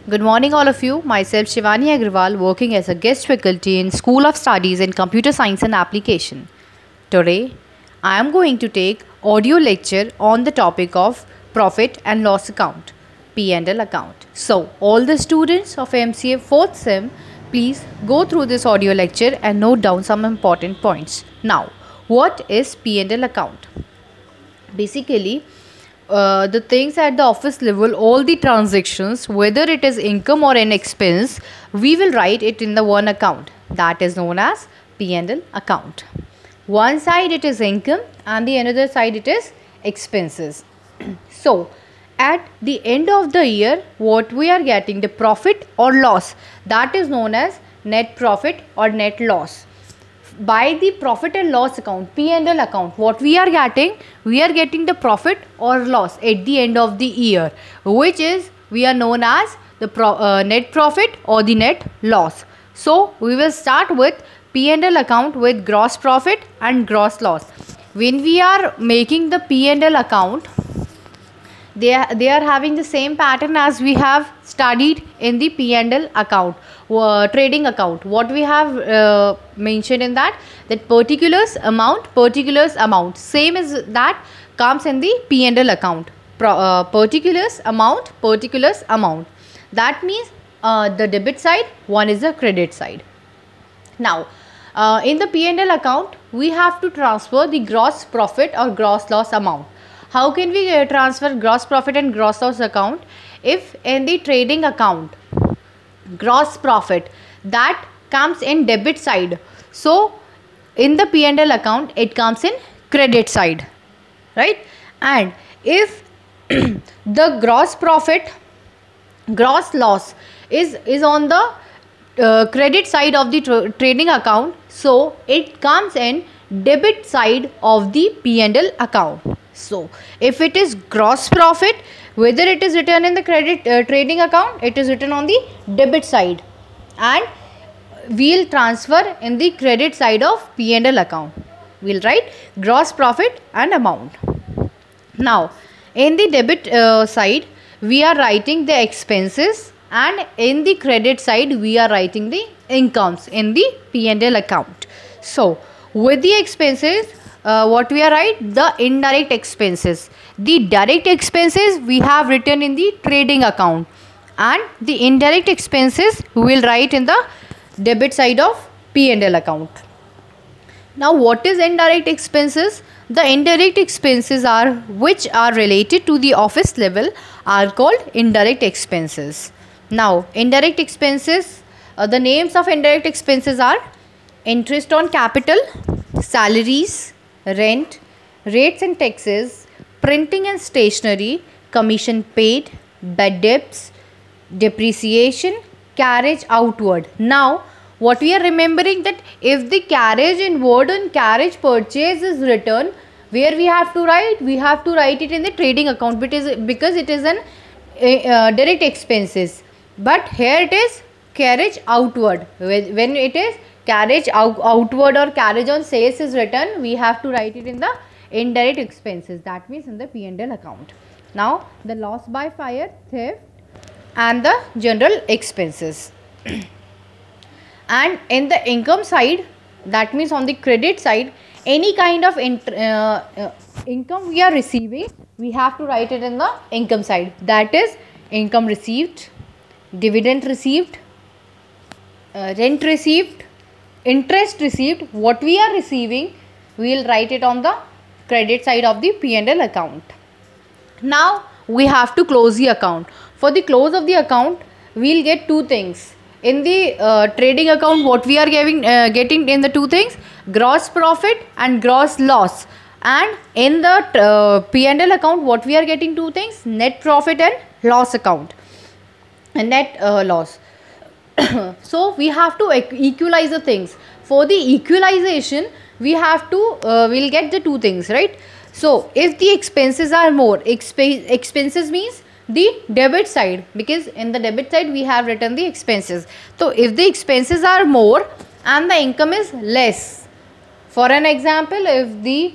Good morning, all of you. Myself, Shivani Agrawal, working as a guest faculty in School of Studies in Computer Science and Application. Today, I am going to take audio lecture on the topic of profit and loss account, P&L account. So, all the students of MCA 4th SEM, please go through this audio lecture and note down some important points. Now, what is P&L account? Basically, the things at the office level, all the transactions, whether it is income or an expense, we will write it in the one account that is known as P&L account. One side it is income and the another side it is expenses. So at the end of the year, what we are getting, the profit or loss, that is known as net profit or net loss. By the profit and loss account, P&L account, what we are getting the profit or loss at the end of the year, which is we are known as the net profit or the net loss. So we will start with P&L account with gross profit and gross loss. When we are making the P&L account, they are having the same pattern as we have studied in the P&L account, trading account. What we have mentioned in that particulars amount, same as that comes in the P&L account. Particulars amount. That means the debit side, one is the credit side. Now, in the P&L account, we have to transfer the gross profit or gross loss amount. How can we transfer gross profit and gross loss account? If in the trading account, gross profit that comes in debit side, so in the P&L account it comes in credit side, right? And if the gross profit, gross loss is on the credit side of the trading account, so it comes in debit side of the P&L account. So if it is gross profit, whether it is written in the credit trading account, it is written on the debit side, and we'll transfer in the credit side of P&L account. We'll write gross profit and amount. Now in the debit side, we are writing the expenses, and in the credit side we are writing the incomes in the P&L account. So with the expenses, what we are write, the indirect expenses. The direct expenses we have written in the trading account, and the indirect expenses we will write in the debit side of P&L account. Now what is indirect expenses? The indirect expenses are which are related to the office level are called indirect expenses. Now indirect expenses, the names of indirect expenses are interest on capital, salaries, rent, rates and taxes, printing and stationery, commission paid, bad debts, depreciation, carriage outward. Now what we are remembering, that if the carriage inward and carriage purchase is written, where we have to write it in the trading account, because it is an direct expenses. But here it is carriage outward. When it is carriage outward or carriage on sales is written, we have to write it in the indirect expenses, that means in the P&L account. Now the loss by fire, theft and the general expenses. And in the income side, that means on the credit side, any kind of income we are receiving, we have to write it in the income side, that is income received, dividend received, rent received, interest received. What we are receiving, we will write it on the credit side of the P&L account. Now we have to close the account. For the close of the account, we will get two things. In the trading account, what we are getting in the two things, gross profit and gross loss. And in the P&L account, what we are getting two things, net profit and loss account, net loss. So we have to equalize the things. For the equalization, we have to we'll get the two things, right? So if the expenses are more, expenses means the debit side, because in the debit side we have written the expenses. So if the expenses are more and the income is less, for an example, if the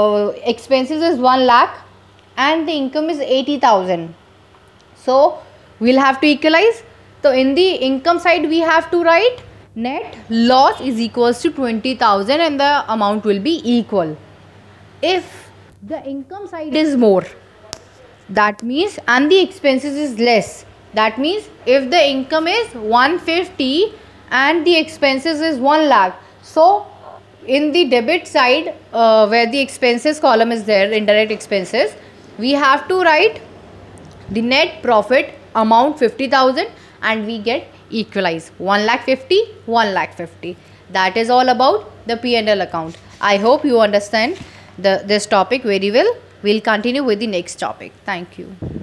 expenses is 1 lakh and the income is 80,000, so we'll have to equalize. So in the income side we have to write net loss is equals to 20,000 and the amount will be equal. If the income side is more, that means, and the expenses is less, that means if the income is 150 and the expenses is 1 lakh, so in the debit side, where the expenses column is there, indirect expenses, we have to write the net profit amount 50,000 and we get equalize 1 lakh 50, 1 lakh 50. That is all about the P&L account. I hope you understand this topic very well. We'll continue with the next topic. Thank you.